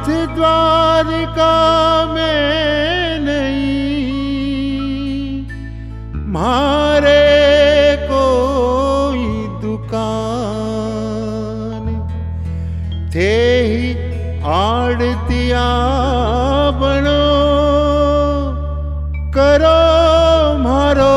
नाथ द्वारिका में नहीं, मारे कोई दुकान, थे ही आड़तिया बनो, करो मारो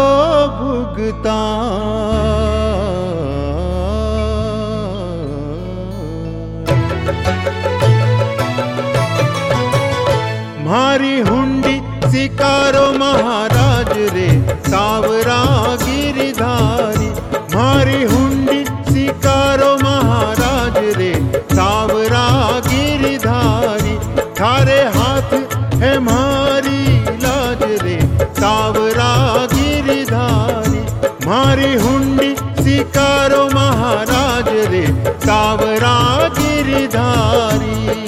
भुगतान। मारी हुंडी सिकारो महाराज रे, सावरा गिरधारी। मारी हुंडी सिकारो महाराज रे, सावरा गिरधारी। थारे हाथ है मारी लाज रे, सावरा गिरधारी। मारी हुंडी सिकारो महाराज रे, सावरा गिरधारी।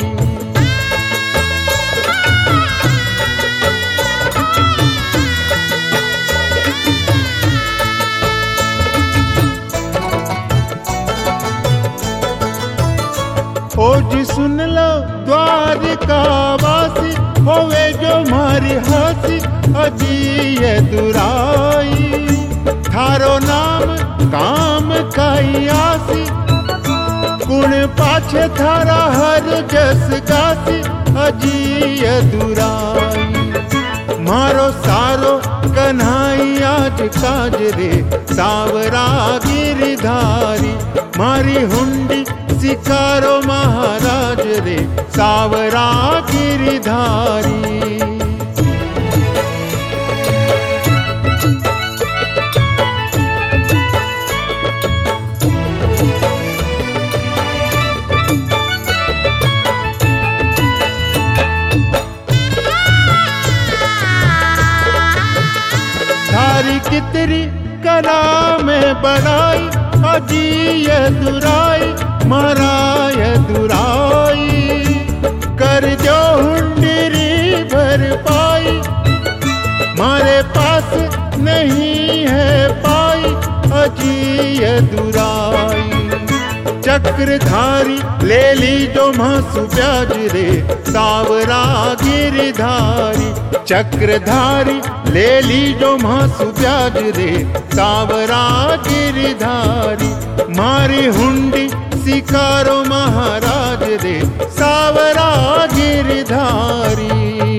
ओ जी सुन लो द्वारिका वासी, होवे जो मारी हासी अजी ये दुराई। थारो नाम काम काई आसी, गुण पाछे थारा हर जस गासी अजी ये दुराई। मारो सारो कन्हाई आज काज रे, सावरा गिरधारी। मारी हुंडी सिकारो महाराज रे, सावरा गिरधारी। थारी कितरी कला में बड़ाई, अजी ये दुराई माराय दुराई। कर जो हुंडरी भर पाई, मारे पास नहीं है पाई अजी ये दुराई। चक्रधारी ले ली जो मासु ब्याज रे, सावरा गिरधारी। चक्रधारी ले ली जो मासु ब्याज रे, सावरा गिरधारी। मारी हुंडी सिकारो महाराज रे, सावरा गिरधारी।